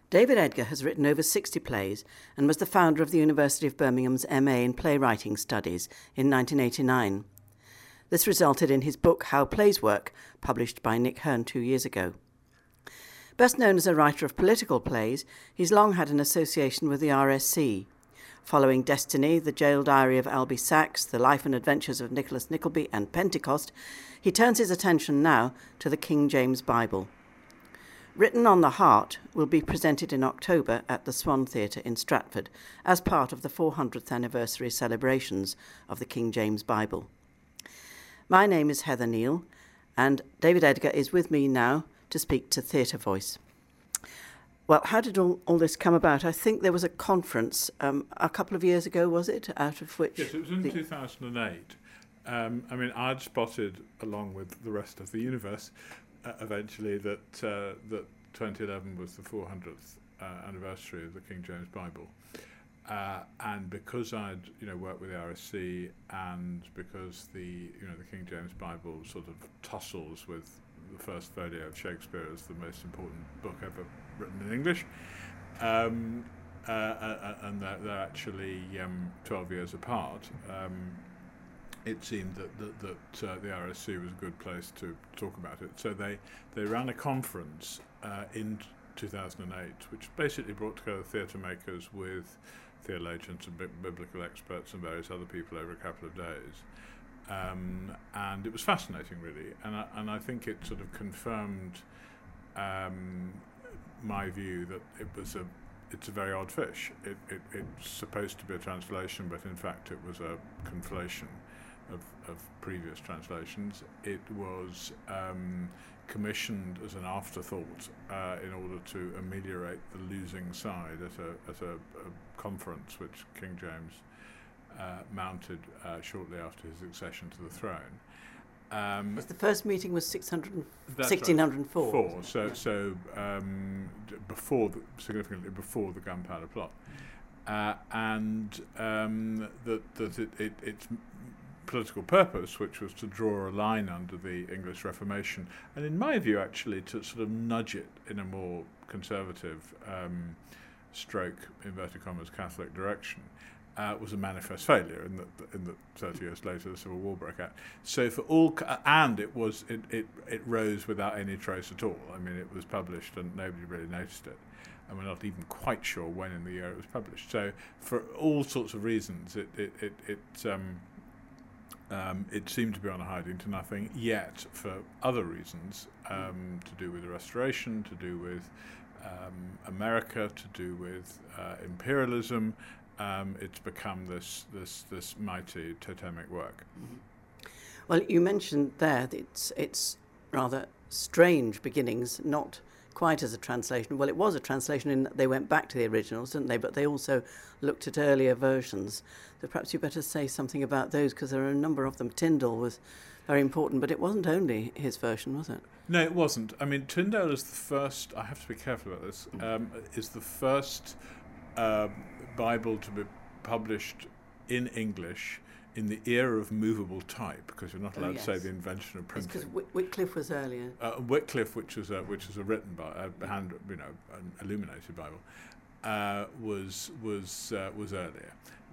David Edgar has written over 60 plays and was the founder of the University of Birmingham's MA in Playwriting Studies in 1989. This resulted in his book How Plays Work, published by Nick Hearn 2 years ago. Best known as a writer of political plays, he's long had an association with the RSC. Following Destiny, The Jail Diary of Albie Sachs, The Life and Adventures of Nicholas Nickleby and Pentecost, he turns his attention now to the King James Bible. Written on the Heart will be presented in October at the Swan Theatre in Stratford as part of the 400th anniversary celebrations of the King James Bible. My name is Heather Neal, and David Edgar is with me now to speak to Theatre Voice. Well, how did all this come about? I think there was a conference a couple of years ago, was it? Out of which... Yes, it was in 2008. I'd spotted, along with the rest of the universe, eventually that 2011 was the 400th anniversary of the King James Bible. And because I'd worked with the RSC, and because the King James Bible sort of tussles with the first folio of Shakespeare as the most important book ever written in English, and they're actually 12 years apart, it seemed that the RSC was a good place to talk about it. So they ran a conference in 2008, which basically brought together theatre makers with theologians and biblical experts and various other people over a couple of days. And it was fascinating, really, and I think it sort of confirmed my view that it's a very odd fish. It's supposed to be a translation, but in fact it was a conflation of previous translations. It was commissioned as an afterthought in order to ameliorate the losing side at a conference which King James mounted shortly after his accession to the throne. The first meeting was 1604. Right. So significantly before the Gunpowder Plot, and its political purpose, which was to draw a line under the English Reformation, and in my view, actually, to sort of nudge it in a more conservative, stroke inverted commas Catholic direction. Was a manifest failure in that 30 years later the Civil War broke out. So for all, and it rose without any trace at all. I mean, it was published and nobody really noticed it, and we're not even quite sure when in the year it was published. So for all sorts of reasons, it seemed to be on a hiding to nothing. Yet for other reasons, to do with the Restoration, to do with America, to do with imperialism. It's become this mighty totemic work. Mm-hmm. Well, you mentioned there that it's rather strange beginnings, not quite as a translation. Well, it was a translation in that they went back to the originals, didn't they? But they also looked at earlier versions. So perhaps you better say something about those, because there are a number of them. Tyndale was very important, but it wasn't only his version, was it? No, it wasn't. I mean, Tyndale is the first, I have to be careful about this, is the first Bible to be published in English in the era of movable type, because you're not allowed to say the invention of printing. Because Wycliffe was earlier. Wycliffe, which was a written by an illuminated Bible, was earlier.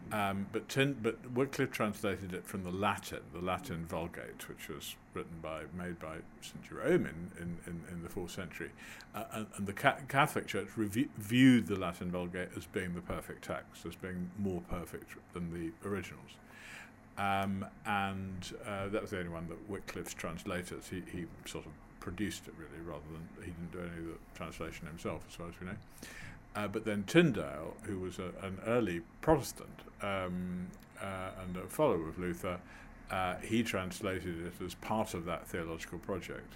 But Wycliffe translated it from the Latin Vulgate, which was made by St. Jerome in the 4th century, and the Catholic Church viewed the Latin Vulgate as being the perfect text, as being more perfect than the originals, and that was the only one that Wycliffe's translators. He sort of produced it, really, rather than he didn't do any of the translation himself, as far as we know. But then Tyndale, who was an early Protestant and a follower of Luther, he translated it as part of that theological project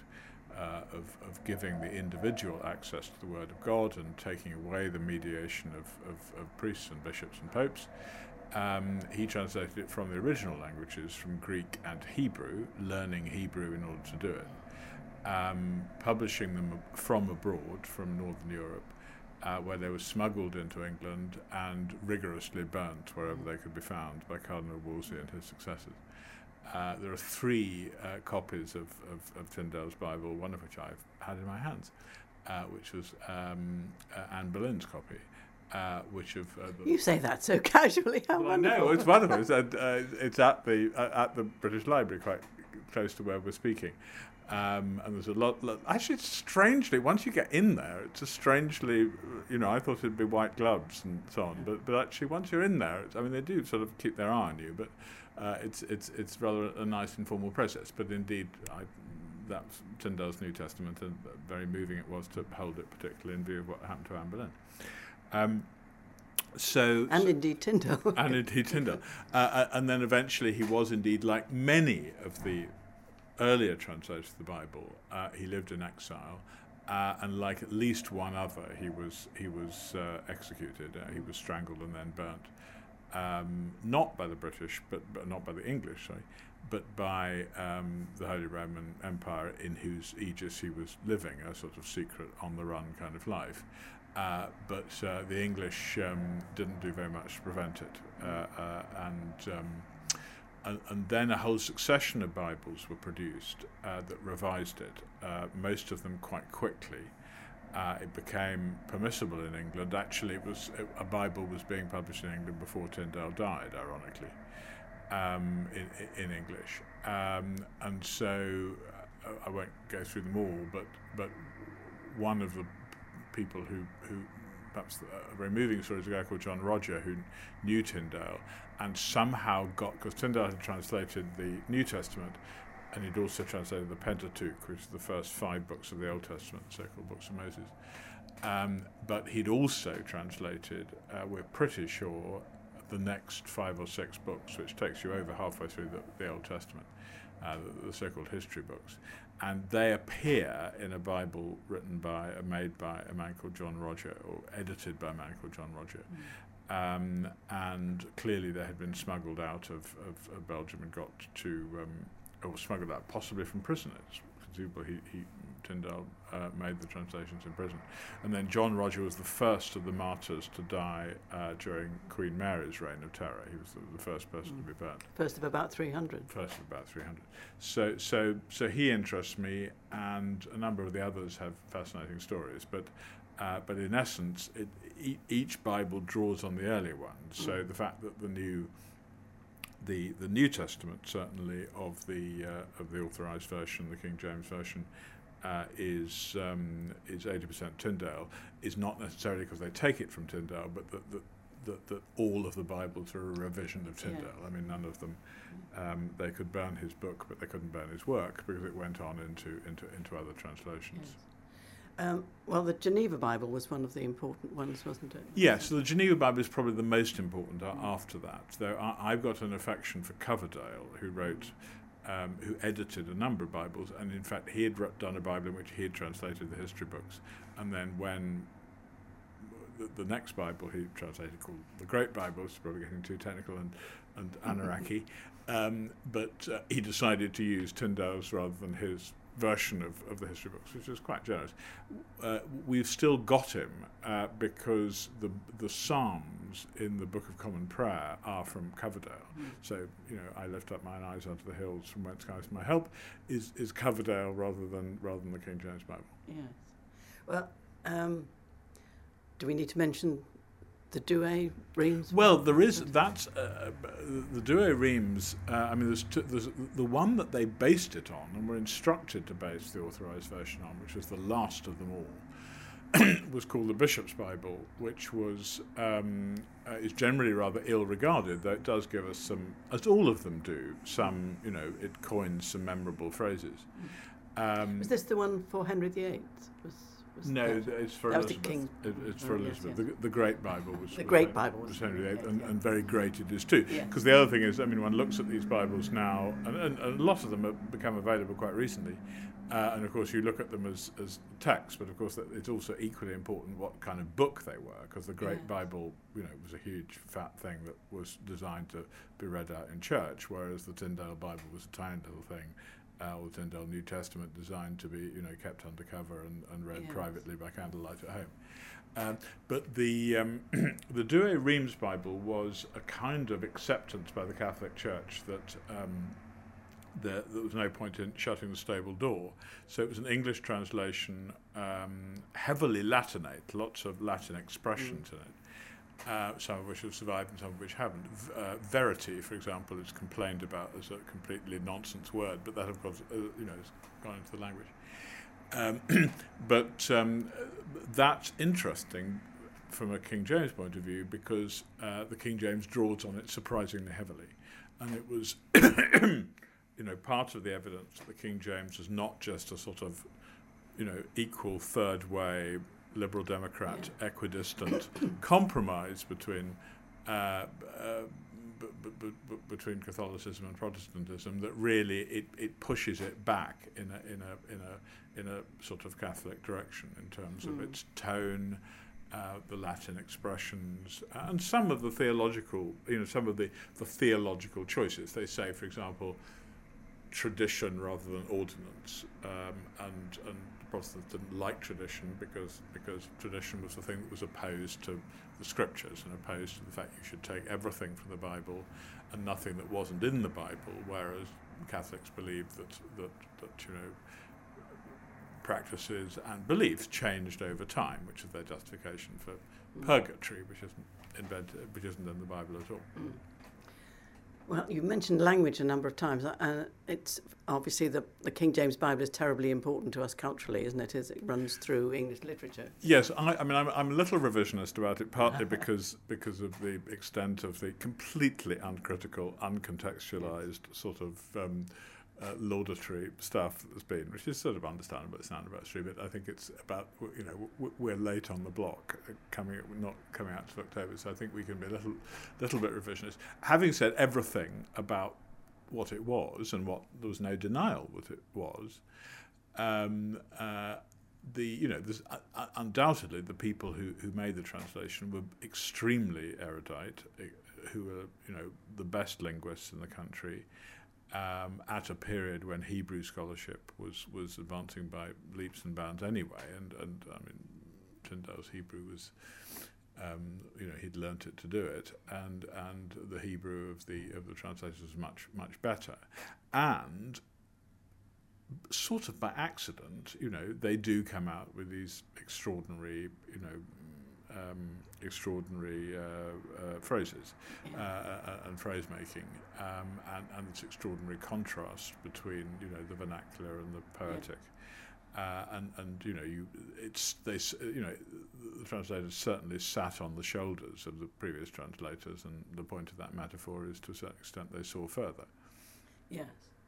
of giving the individual access to the Word of God and taking away the mediation of priests and bishops and popes. He translated it from the original languages, from Greek and Hebrew, learning Hebrew in order to do it, publishing them from abroad, from Northern Europe, where they were smuggled into England and rigorously burnt wherever they could be found by Cardinal Wolsey and his successors. There are 3 copies of Tyndale's Bible, one of which I've had in my hands. which was Anne Boleyn's copy. Which of you say that so casually. How wonderful! No, it's wonderful. It's at the British Library, quite close to where we're speaking, and there's a lot. Actually, it's strangely, once you get in there, it's a strangely, I thought it'd be white gloves and so on, but actually once you're in there, they do sort of keep their eye on you, but it's rather a nice informal process. But indeed, that's Tyndale's New Testament, and very moving it was to hold it, particularly in view of what happened to Anne Boleyn. Indeed Tyndale. And indeed Tyndale. And then eventually he was indeed, like many of the earlier translators of the Bible, he lived in exile, and like at least one other, he was executed. He was strangled and then burnt, not by the British, but not by the English, sorry, but by the Holy Roman Empire, in whose aegis he was living, a sort of secret, on-the-run kind of life. But the English didn't do very much to prevent it, and then a whole succession of Bibles were produced that revised it, most of them quite quickly. It became permissible in England. Actually, a Bible was being published in England before Tyndale died, ironically, in English. And so I won't go through them all, but one of the people who perhaps a very moving story is a guy called John Roger, who knew Tyndale and somehow because Tyndale had translated the New Testament, and he'd also translated the Pentateuch, which is the first 5 books of the Old Testament, so-called books of Moses. But he'd also translated, we're pretty sure, the next 5 or 6 books, which takes you over halfway through the Old Testament, the so-called history books. And they appear in a Bible made by a man called John Roger, or edited by a man called John Roger. And clearly they had been smuggled out of Belgium and got to, or smuggled out possibly from prisoners. Presumably Tyndale made the translations in prison. And then John Roger was the first of the martyrs to die during Queen Mary's reign of terror. He was the first person to be burnt. First of about 300. So he interests me, and a number of the others have fascinating stories. But in essence, each Bible draws on the earlier ones. So the fact that the New Testament, certainly of the authorized version, the King James version, is 80% Tyndale, is not necessarily because they take it from Tyndale, but that all of the Bibles are a revision of Tyndale. Yes. None of them. They could burn his book, but they couldn't burn his work because it went on into other translations. Yes. Well, the Geneva Bible was one of the important ones, wasn't it? Yes, the Geneva Bible is probably the most important after that. Though I've got an affection for Coverdale, who edited a number of Bibles, and in fact he had done a Bible in which he had translated the history books. And then when the next Bible he translated, called the Great Bible, which is probably getting too technical and anarchy, but he decided to use Tyndale's rather than his version of the history books, which was quite generous. We've still got him because the Psalms in the Book of Common Prayer are from Coverdale. So I lift up mine eyes unto the hills, from whence cometh my help, is Coverdale rather than the King James Bible. Yes. Well, do we need to mention the Douay-Rheims? Well, there is the Douay-Rheims. There's the one that they based it on, and were instructed to base the authorized version on, which was the last of them all, was called the Bishop's Bible, which was is generally rather ill-regarded, though it does give us some, as all of them do, some. It coins some memorable phrases. Was this the one for Henry VIII? No, it's for Elizabeth. It's for Elizabeth. Yes. The Great Bible was was Henry VIII, and very great it is too. Because the other thing is, one looks at these Bibles now, and a lot of them have become available quite recently, and of course you look at them as texts, but of course it's also equally important what kind of book they were, because the Great Bible, was a huge fat thing that was designed to be read out in church, whereas the Tyndale Bible was a tiny little thing. Or the Tyndale New Testament designed to be, kept undercover and read privately by candlelight at home. But the Douay-Rheims Bible was a kind of acceptance by the Catholic Church that there was no point in shutting the stable door. So it was an English translation, heavily Latinate, lots of Latin expressions in it, some of which have survived and some of which haven't. Verity, for example, is complained about as a completely nonsense word, but that, of course, has gone into the language. But that's interesting from a King James point of view, because the King James draws on it surprisingly heavily. And it was, part of the evidence that the King James is not just a sort of, equal third way, Liberal Democrat, equidistant compromise between between Catholicism and Protestantism, that really it pushes it back in a sort of Catholic direction in terms of its tone, the Latin expressions, and some of the theological, some of the theological choices. They say, for example, tradition rather than ordinance, and Protestants didn't like tradition because tradition was the thing that was opposed to the scriptures and opposed to the fact you should take everything from the Bible and nothing that wasn't in the Bible, whereas Catholics believed that practices and beliefs changed over time, which is their justification for purgatory, which isn't in the Bible at all. Well, you mentioned language a number of times, and it's obviously the King James Bible is terribly important to us culturally, isn't it? As it runs through English literature. Yes, I'm a little revisionist about it, partly because of the extent of the completely uncritical, uncontextualised sort of laudatory stuff that's been, which is sort of understandable. It's not about street, but I think it's about we're late on the block, not coming out to October, so I think we can be a little bit revisionist. Having said everything about what it was and what there was no denial that it was, there's undoubtedly the people who made the translation were extremely erudite, who were the best linguists in the country. At a period when Hebrew scholarship was advancing by leaps and bounds anyway, and I mean, Tyndale's Hebrew was, he'd learnt it to do it, and the Hebrew of the translators was much better, and sort of by accident, they do come out with these extraordinary, phrases and phrase making, and this extraordinary contrast between the vernacular and the poetic, the translators certainly sat on the shoulders of the previous translators, and the point of that metaphor is to a certain extent they saw further. Yes.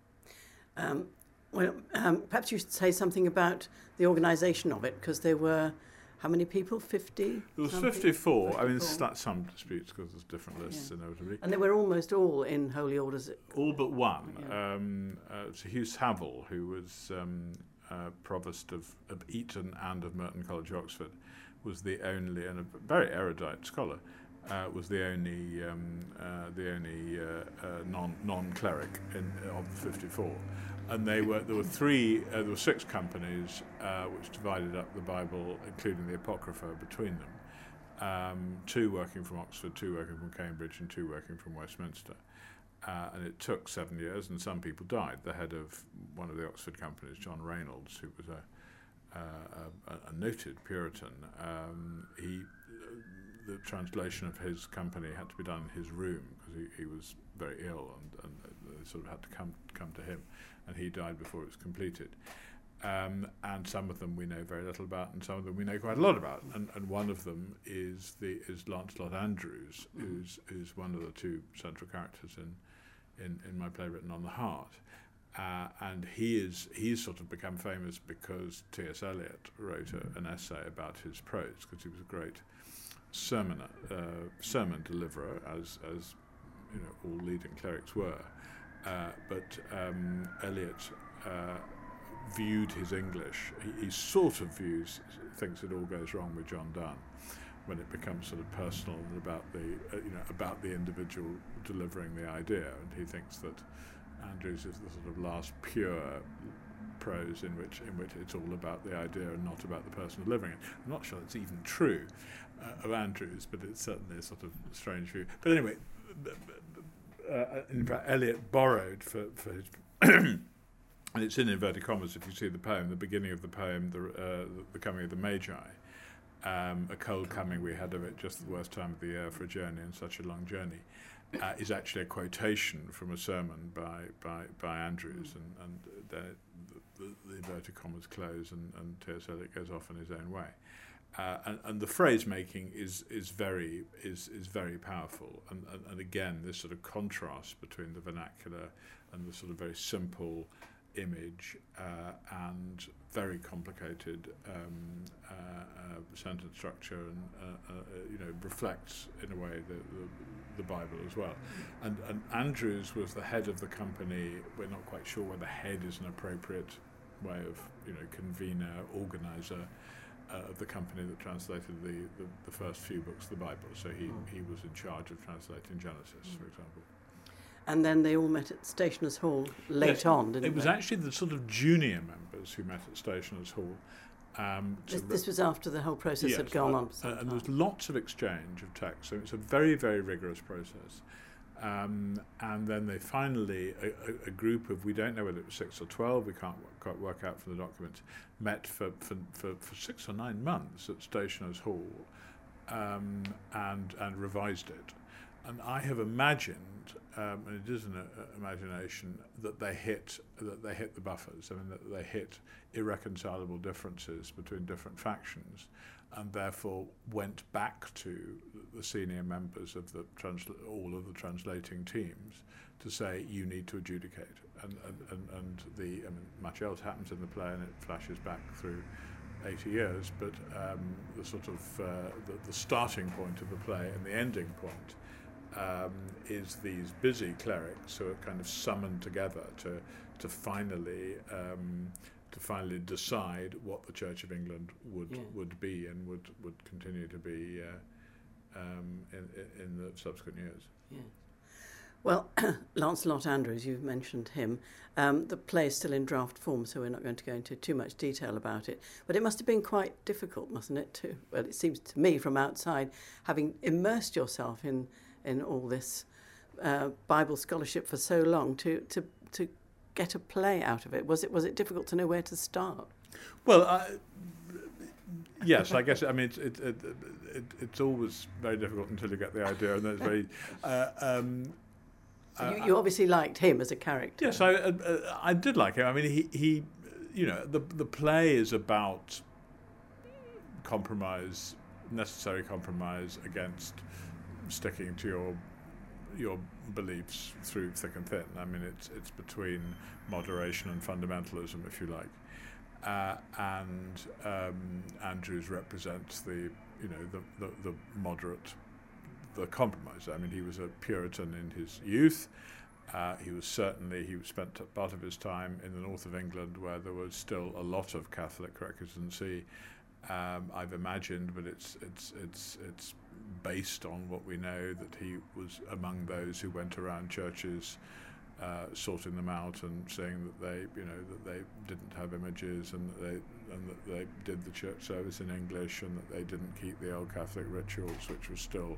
Perhaps you should say something about the organisation of it, because there were. How many people? 50? There was 54. I mean, there's some disputes because there's different lists, inevitably. And they were almost all in holy orders? All but one. So Hugh Savile, who was provost of Eton and of Merton College, Oxford, was the only, and a very erudite scholar, was the only non-cleric of the 54. And there were six companies which divided up the Bible, including the Apocrypha, between them. 2 working from Oxford, 2 working from Cambridge, and 2 working from Westminster. And it took 7 years, and some people died. The head of one of the Oxford companies, John Reynolds, who was a noted Puritan, the translation of his company had to be done in his room because he was very ill, and they sort of had to come to him. And he died before it was completed. And some of them we know very little about, and some of them we know quite a lot about. And one of them is Lancelot Andrewes, who's one of the 2 central characters in my play Written on the Heart. And he's sort of become famous because T.S. Eliot wrote an essay about his prose, because he was a great sermon deliverer, as all leading clerics were. But Eliot viewed his English. He sort of thinks it all goes wrong with John Donne when it becomes sort of personal and about the individual delivering the idea. And he thinks that Andrewes is the sort of last pure prose in which it's all about the idea and not about the person delivering it. I'm not sure it's even true of Andrewes, but it's certainly a sort of strange view. But anyway. In fact, Eliot borrowed for his and it's in inverted commas if you see the poem, the beginning of the poem, the coming of the Magi, a cold coming we had of it, just the worst time of the year for a journey, and such a long journey, is actually a quotation from a sermon by Andrews, and then the inverted commas close, and T.S. Eliot goes off in his own way. And the phrase making is very powerful, and again this sort of contrast between the vernacular and the sort of very simple image and very complicated sentence structure, and reflects in a way the Bible as well. And Andrews was the head of the company. We're not quite sure whether head is an appropriate way of convener, organizer of the company that translated the first few books of the Bible. So he was in charge of translating Genesis, for example. And then they all met at Stationers' Hall late on, didn't they? It was actually the sort of junior members who met at Stationers' Hall. This was after the whole process had gone on. And there was lots of exchange of text, so it's a very, very rigorous process. And then they finally, a group of, we don't know whether it was 6 or 12, we can't quite work out from the documents, met for 6 or 9 months at Stationers' Hall and revised it. And I have imagined, and it is an imagination, that they hit the buffers. I mean, that they hit irreconcilable differences between different factions, and therefore went back to the senior members of all of the translating teams to say, you need to adjudicate. And much else happens in the play, and it flashes back through 80 years, but the sort of the starting point of the play and the ending point is these busy clerics who are kind of summoned together to finally decide what the Church of England would be and would continue to be in the subsequent years. Yeah. Well, Lancelot Andrewes, you've mentioned him. The play is still in draft form, so we're not going to go into too much detail about it. But it must have been quite difficult, mustn't it? Well, it seems to me from outside, having immersed yourself in all this Bible scholarship for so long, to get a play out of it. Was it difficult to know where to start? Well, yes, I guess. I mean, it's always very difficult until you get the idea, and that's very. You obviously liked him as a character. Yes, I did like him. I mean, he the play is about compromise, necessary compromise against sticking to your beliefs through thick and thin. I mean, it's between moderation and fundamentalism, if you like, and Andrewes represents the moderate, the compromise. I mean, he was a Puritan in his youth. He spent part of his time in the north of England, where there was still a lot of Catholic recusancy. I've imagined, but it's based on what we know, that he was among those who went around churches, sorting them out and saying that they didn't have images, and that they did the church service in English, and that they didn't keep the old Catholic rituals, which was still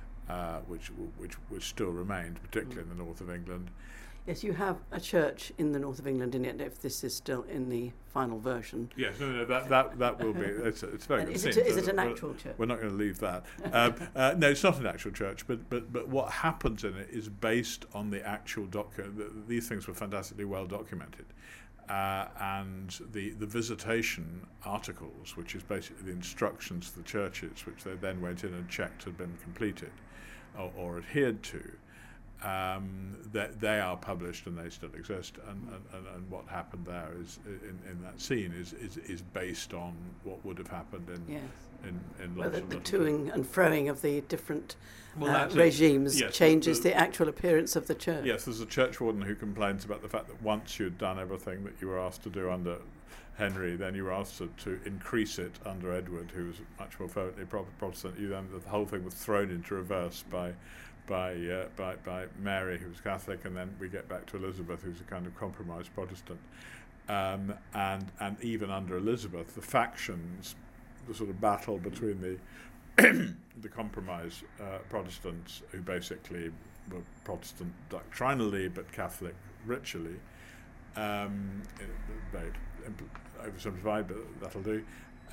which still remained, particularly in the north of England. Yes, you have a church in the north of England, and yet if this is still in the final version. Yes, no, that will be. It's very good. Is it an actual church? We're not going to leave that. No, it's not an actual church, but what happens in it is based on the actual document. These things were fantastically well documented, and the visitation articles, which is basically the instructions to the churches, which they then went in and checked had been completed or adhered to. That they are published and they still exist, and what happened there is in that scene is based on what would have happened in lots of the toing and froing of the different regimes yes, changes the actual appearance of the church. Yes, there's a church warden who complains about the fact that once you'd done everything that you were asked to do under Henry, then you were asked to increase it under Edward, who was much more fervently Protestant. The whole thing was thrown into reverse by Mary, who was Catholic, and then we get back to Elizabeth, who's a kind of compromised Protestant. And even under Elizabeth, the factions, the sort of battle between the compromised Protestants, who basically were Protestant doctrinally but Catholic ritually, Very oversimplified, but that'll do.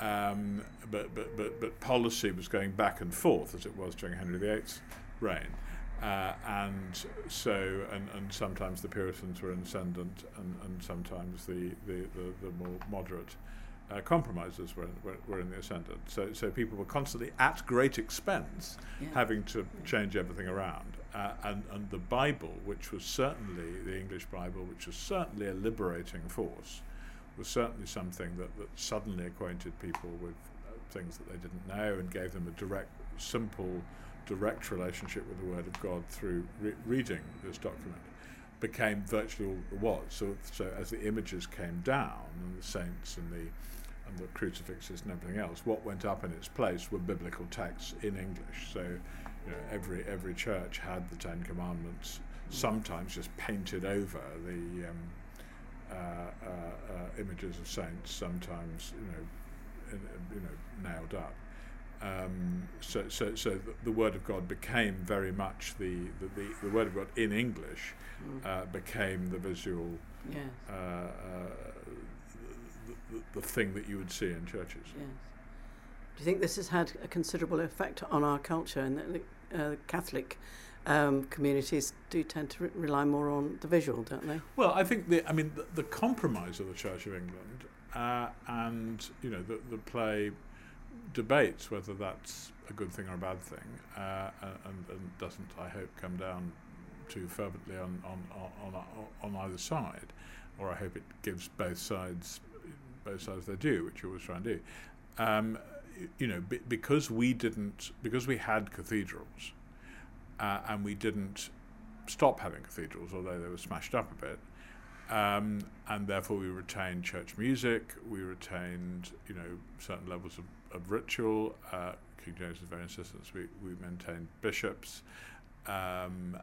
But policy was going back and forth as it was during Henry VIII's reign, and sometimes the Puritans were ascendant, and sometimes the more moderate compromisers were in the ascendant. So people were constantly at great expense having to change everything around. And the Bible, which was certainly the English Bible, which was certainly a liberating force, was certainly something that suddenly acquainted people with things that they didn't know and gave them a simple, direct relationship with the Word of God through reading this document, became virtually all it was. So as the images came down, and the saints and the crucifixes and everything else, what went up in its place were biblical texts in English. So every church had the Ten Commandments, sometimes just painted over the images of saints, sometimes nailed up. So the Word of God became very much the Word of God in English became the visual, the thing that you would see in churches. Yes. Do you think this has had a considerable effect on our culture, and the Catholic communities do tend to rely more on the visual, don't they? Well, I think the compromise of the Church of England and the play debates whether that's a good thing or a bad thing, and doesn't, I hope, come down too fervently on either side, or I hope it gives both sides their due, which you always try and do. Because we had cathedrals, and we didn't stop having cathedrals, although they were smashed up a bit, and therefore we retained church music, we retained certain levels of ritual. King James was very insistent. We maintained bishops, and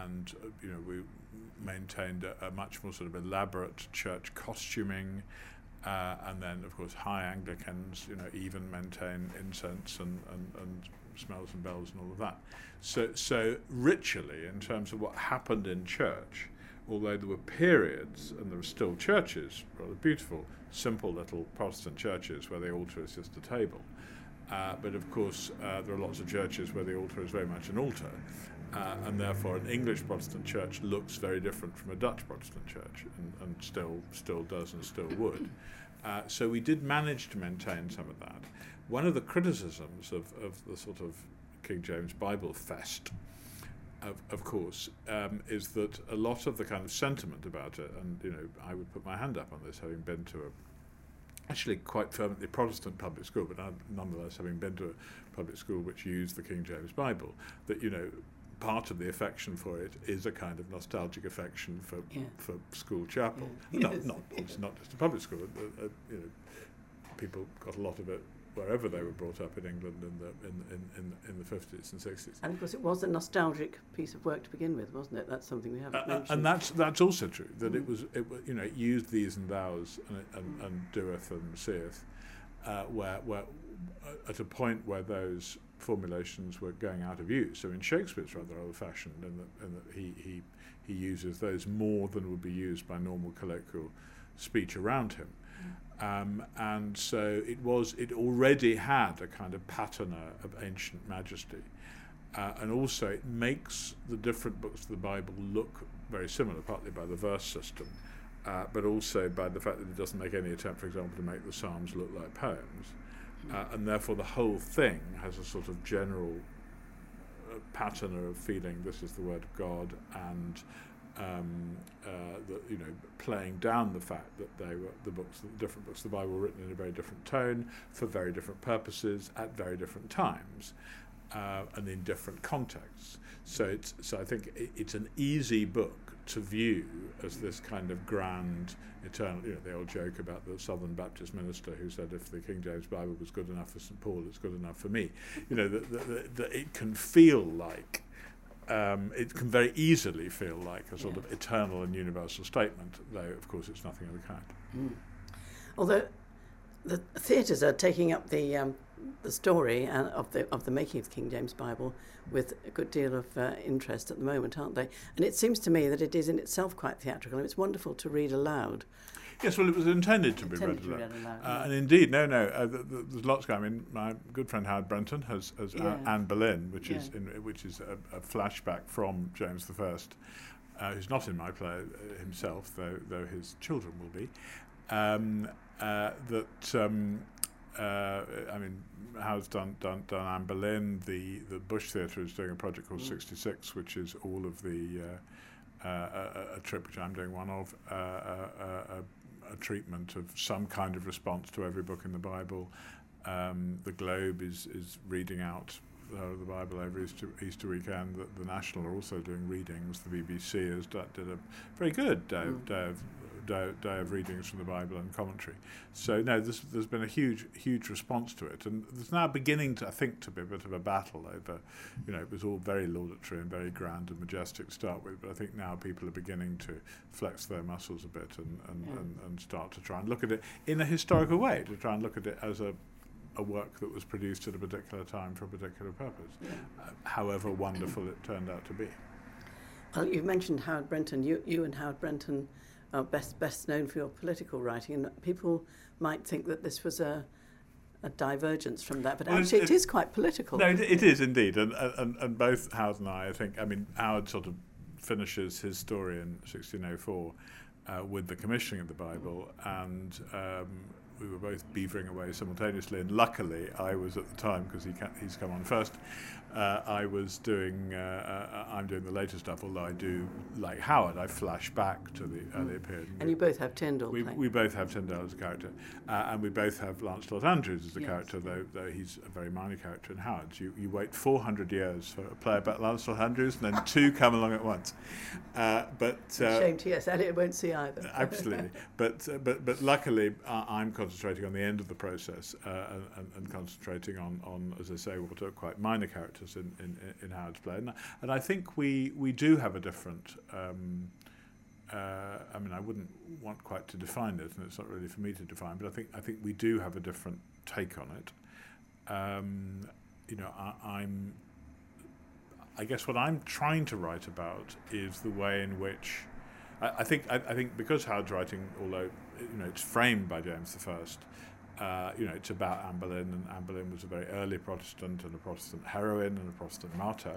we maintained a much more sort of elaborate church costuming, and then of course high Anglicans even maintain incense and smells and bells and all of that. So ritually, in terms of what happened in church, although there were periods, and there were still churches, rather beautiful, simple little Protestant churches where the altar is just a table. But of course, there are lots of churches where the altar is very much an altar, and therefore an English Protestant church looks very different from a Dutch Protestant church, and still does and still would. So we did manage to maintain some of that. One of the criticisms of the sort of King James Bible fest, of course, is that a lot of the kind of sentiment about it, and I would put my hand up on this, having been to actually quite fervently Protestant public school, but nonetheless having been to a public school which used the King James Bible, that part of the affection for it is a kind of nostalgic affection for school chapel. Yeah. It's not just a public school. People got a lot of it wherever they were brought up in England in the 50s and 60s. And of course, it was a nostalgic piece of work to begin with, wasn't it? That's something we haven't mentioned. And that's also true, that it used these and thous and doeth and seeth, where at a point where those formulations were going out of use. I mean, Shakespeare's rather old-fashioned in that he uses those more than would be used by normal colloquial speech around him. And so it already had a kind of patina of ancient majesty. And also it makes the different books of the Bible look very similar, partly by the verse system, but also by the fact that it doesn't make any attempt, for example, to make the Psalms look like poems. And therefore the whole thing has a sort of general patina of feeling this is the Word of God, and playing down the fact that they were the different books of the Bible were written in a very different tone for very different purposes at very different times, and in different contexts. So I think it's an easy book to view as this kind of grand, eternal. The old joke about the Southern Baptist minister who said, "If the King James Bible was good enough for St. Paul, it's good enough for me." That it can feel like. It can very easily feel like a sort of eternal and universal statement, though, of course, it's nothing of the kind. Although the theatres are taking up the the story of the making of the King James Bible with a good deal of interest at the moment, aren't they? And it seems to me that it is in itself quite theatrical, and it's wonderful to read aloud. Yes, well, it was intended to be read aloud. And indeed, there's lots going on. I mean, my good friend Howard Brenton has Anne Boleyn, which is a flashback from James I, who's not in my play himself, though his children will be. Howard's done Anne Boleyn. The Bush Theatre is doing a project called 66, which is all of the a trip which I'm doing one of, a treatment of some kind of response to every book in the Bible. The Globe is reading out the Bible over Easter weekend. The National are also doing readings. The BBC did a very good day of readings from the Bible and commentary. So there's been a huge response to it, and there's now beginning to, I think, to be a bit of a battle over, it was all very laudatory and very grand and majestic to start with, but I think now people are beginning to flex their muscles a bit and start to try and look at it in a historical way, to try and look at it as a work that was produced at a particular time for a particular purpose, however wonderful it turned out to be. Well, you've mentioned Howard Brenton. You and Howard Brenton are best known for your political writing, and people might think that this was a divergence from that, but actually it is quite political. No, it is indeed, and both Howard and I think, Howard sort of finishes his story in 1604 with the commissioning of the Bible, and we were both beavering away simultaneously, and luckily I was at the time, because he's come on first, I'm doing the later stuff, although I do, like Howard, I flash back to the earlier period. And you both have Tyndall. We both have Tyndall as a character, and we both have Lancelot Andrews as a character, though he's a very minor character in Howard's. You wait 400 years for a play about Lancelot Andrews, and then two come along at once. Shame to yes, Eliot won't see either. Absolutely, but luckily I'm concentrating on the end of the process and concentrating on, as I say, what are quite minor characters in Howard's play, and I think we do have a different. I wouldn't want quite to define it, and it's not really for me to define, but I think we do have a different take on it. I guess what I'm trying to write about is the way in which I think because Howard's writing, although it's framed by James I, it's about Anne Boleyn, and Anne Boleyn was a very early Protestant and a Protestant heroine and a Protestant martyr.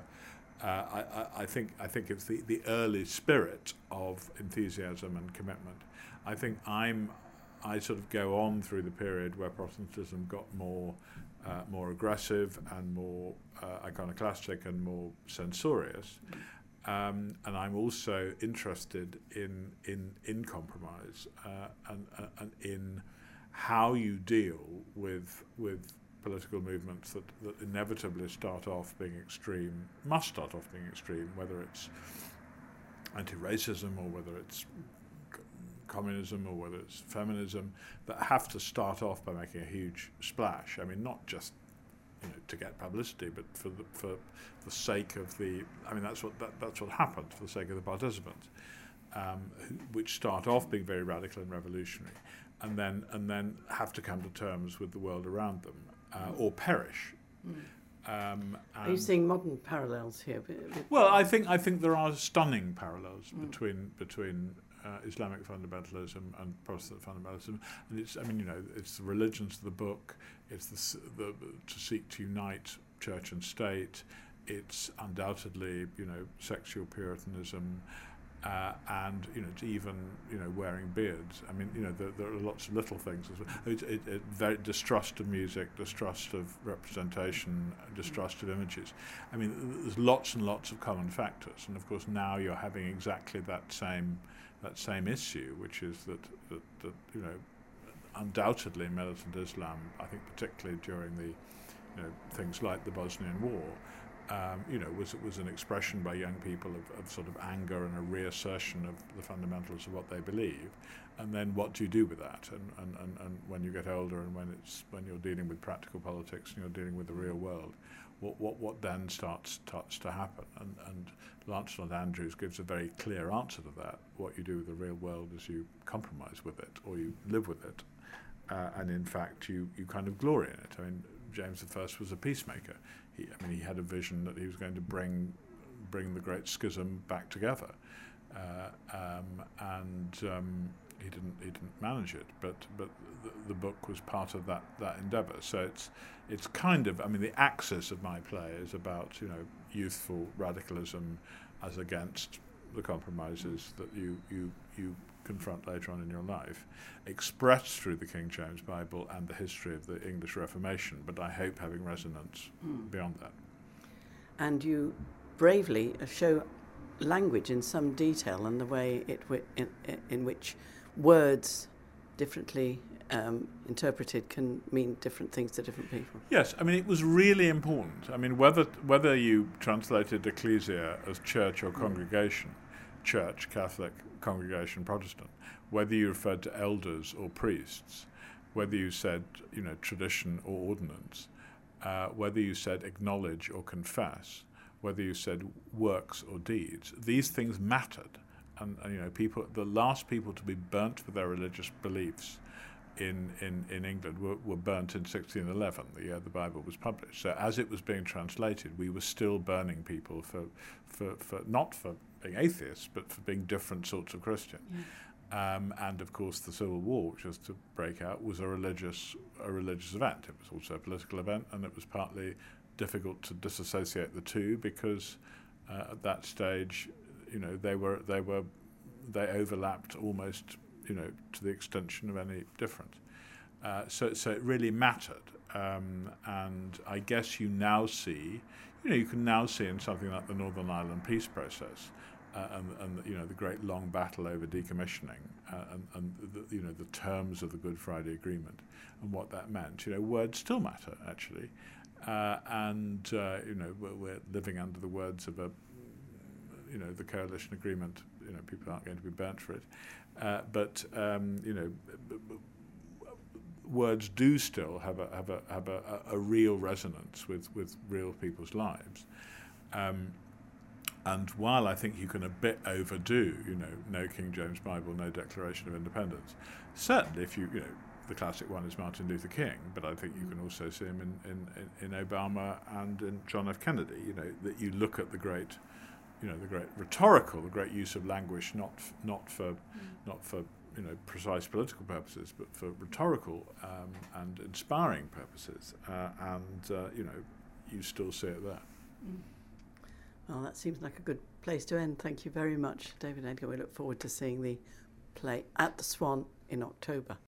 I think it's the early spirit of enthusiasm and commitment. I think I sort of go on through the period where Protestantism got more aggressive and more iconoclastic and more censorious. And I'm also interested in compromise and in how you deal with political movements that inevitably must start off being extreme, whether it's anti-racism or whether it's communism or whether it's feminism, that have to start off by making a huge splash. Not just to get publicity, but for the sake of the. That's what happens for the sake of the participants, which start off being very radical and revolutionary, and then have to come to terms with the world around them, or perish. Are you seeing modern parallels here? Well, I think there are stunning parallels between Islamic fundamentalism and Protestant fundamentalism, and it's the religions of the book. It's the to seek to unite church and state. It's undoubtedly sexual Puritanism, and it's even wearing beards. There are lots of little things as well. It's very distrust of music, distrust of representation, distrust of images. There's lots and lots of common factors, and of course now you're having exactly that same issue, which is that undoubtedly militant Islam, I think particularly during the things like the Bosnian War, was an expression by young people of sort of anger and a reassertion of the fundamentals of what they believe. And then what do you do with that? And when you get older and when you're dealing with practical politics and you're dealing with the real world, what then starts to happen? And Lancelot Andrews gives a very clear answer to that. What you do with the real world is you compromise with it, or you live with it, and in fact you kind of glory in it. James I was a peacemaker. He had a vision that he was going to bring the Great Schism back together, and he didn't manage it. But the book was part of that endeavour. So it's kind of, the axis of my play is about youthful radicalism as against the compromises that you confront later on in your life, expressed through the King James Bible and the history of the English Reformation, but I hope having resonance beyond that. And you bravely show language in some detail and the way in which words differently interpreted can mean different things to different people. Yes, it was really important. Whether you translated ecclesia as church or congregation, church, Catholic, congregation, Protestant, whether you referred to elders or priests, whether you said tradition or ordinance, whether you said acknowledge or confess, whether you said works or deeds, these things mattered. And people, the last people to be burnt for their religious beliefs in England were burnt in 1611, the year the Bible was published. So as it was being translated, we were still burning people for not for being atheists, but for being different sorts of Christian. Yeah. And of course, the Civil War, which was to break out, was a religious event. It was also a political event, and it was partly difficult to disassociate the two because at that stage, they overlapped almost, to the extension of any difference. So it really mattered, and I guess you now see, you can now see in something like the Northern Ireland peace process, and the great long battle over decommissioning, and the terms of the Good Friday Agreement, and what that meant. Words still matter actually, and we're living under the words of the coalition agreement. People aren't going to be burnt for it, but words do still have a real resonance with real people's lives. And while I think you can a bit overdo, no King James Bible, no Declaration of Independence, certainly if the classic one is Martin Luther King, but I think you can also see him in Obama and in John F. Kennedy. That you look at the great rhetorical, the great use of language, not for precise political purposes, but for rhetorical and inspiring purposes, you still see it there. Well, that seems like a good place to end. Thank you very much, David Edgar. We look forward to seeing the play at the Swan in October.